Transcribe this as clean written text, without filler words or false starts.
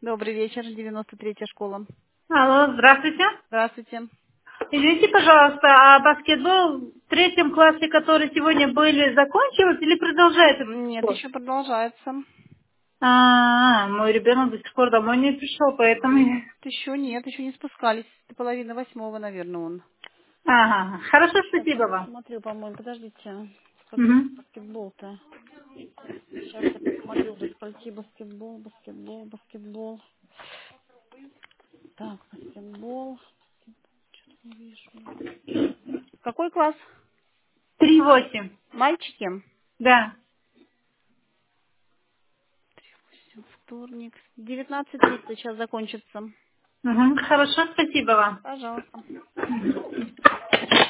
Добрый вечер, 93-я школа. Алло, здравствуйте. Здравствуйте. Извините, пожалуйста, а баскетбол в третьем классе, который сегодня были, закончилось или продолжается до сих Нет, пор? еще продолжается. Мой ребенок до сих пор домой не пришел, поэтому... Еще нет, еще не спускались. До половины восьмого, наверное, он. Ага, хорошо, Сейчас я спасибо вам. посмотрю, по-моему, подождите. Сколько Мгм. баскетбол-то? Сейчас я посмотрю, до скольки баскетбол. Так, баскетбол. Не вижу. Какой класс? 3:08. Мальчики? Да. Вторник. 19:30 сейчас закончится. Мгм. Хорошо, спасибо вам. Пожалуйста.